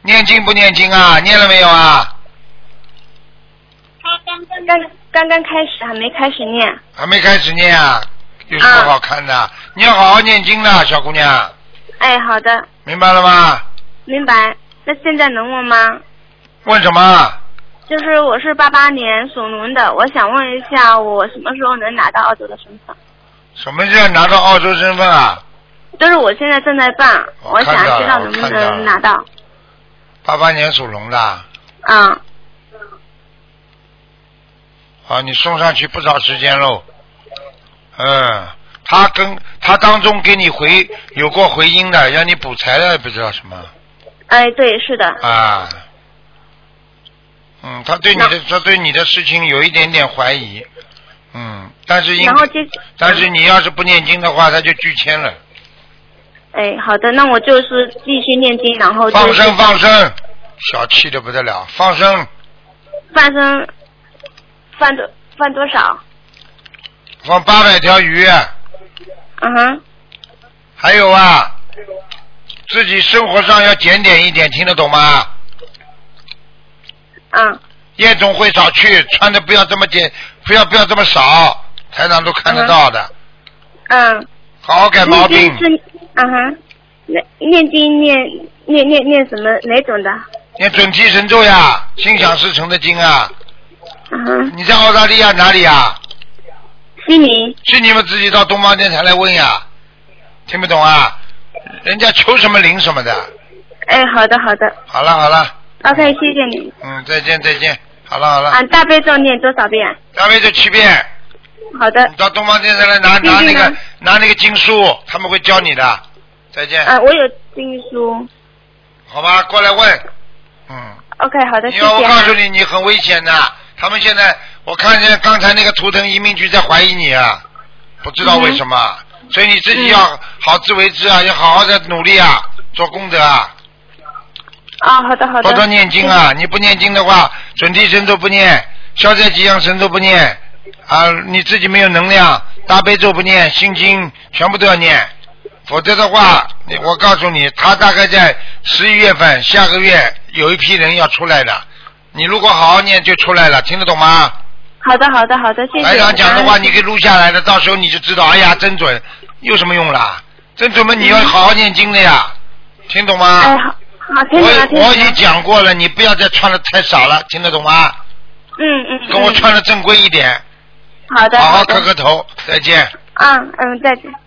念经不念经啊？念了没有啊？ 刚刚开始，还没开始念。 还没开始念啊？有什么好看的？你要好好念经的，小姑娘。 哎，好的。 明白了吗？ 明白。那现在能问吗？ 问什么？ 就是我是88年属龙的，我想问一下，我什么时候能拿到澳洲的身份？ 什么叫拿到澳洲身份啊？ 就是我现在正在办，我想知道能不能拿到。 88年属龙的。 嗯。 好，你送上去不少时间喽。他当中给你有过回音的，让你补财的，不知道什么。 哎，对，是的。 啊。他对你的事情有一点点怀疑。但是你要是不念经的话，他就拒签了。 哎，好的，那我就是继续念经，然后放生，小气的不得了，放生放多少？ 放800条鱼。 嗯哼。 还有啊，自己生活上要检点一点，听得懂吗？夜总会少去，穿的不要这么不要这么少，台长都看得到的。好好改毛病。 念经念什么哪种的？ 念准提神咒呀，心想事成的经啊。你在澳大利亚哪里啊？ 悉尼。 是你们自己到东方电台来问呀，听不懂啊？人家求什么灵什么的。 哎，好的。 好了。 OK， 谢谢你。 再见。好了。 大悲咒念多少遍？ 大悲咒7遍。 好的。 你到东方电视来拿那个经书，他们会教你的。再见。 我有经书。 好吧，过来问。 OK， 好的，谢谢。 我告诉你，你很危险的。他们现在，我看见刚才那个图腾移民局在怀疑你啊，不知道为什么。所以你自己要好自为之啊，要好好的努力啊，做功德啊。 好的。 多多念经啊！你不念经的话，准提神咒不念，消灾吉祥神咒不念你自己没有能量，大悲咒不念，心经全部都要念，否则的话，我告诉你，他大概在11月份，下个月有一批人要出来的，你如果好好念就出来了，听得懂吗？ 好的，谢谢。 台长讲的话你可以录下来的，到时候你就知道，哎呀，真准，有什么用啦？真准嘛，你要好好念经的呀，听懂吗？ 好，听懂了。 我已经讲过了，你不要再穿的太少了，听得懂吗？跟我穿的正规一点。 好的。 好好磕头，再见。 再见。